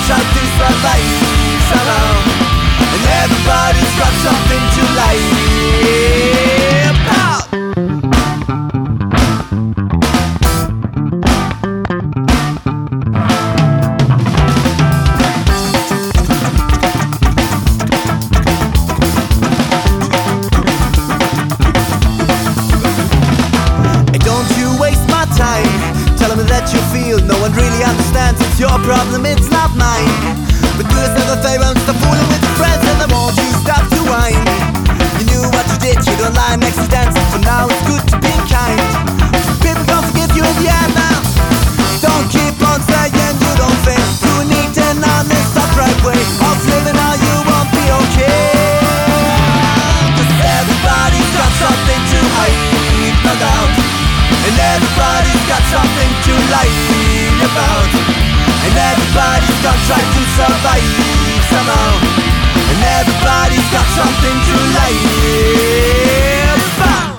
try to survive somehow, and everybody's got something to lie about. Tell them that you feel no one really understands. It's your problem, it's not mine. But do yourself a favor and stop fooling with your friends, and I won't you stop to whine. You knew what you did, you don't lie next to dancing. For now it's good to be kind. People don't forgive you in the end now. Don't keep on saying you don't fail. You need an honest, upright way of living, or you won't be okay. Cause everybody's got something to hide, no doubt. And everybody's got something to lie about. And everybody's got tried to survive somehow. And everybody's got something to lie about.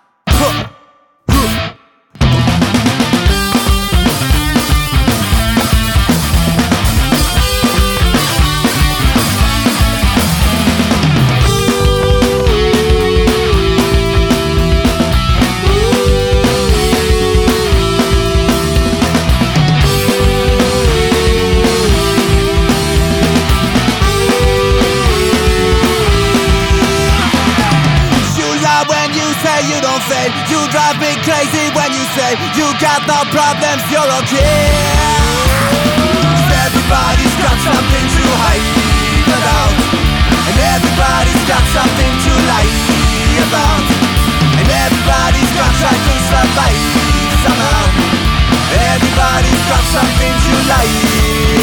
You don't fail. You drive me crazy when you say you got no problems, you're okay. Cause everybody's got something to hide about. And everybody's got something to lie about. And everybody's got tried to survive somehow. And everybody's got something to lie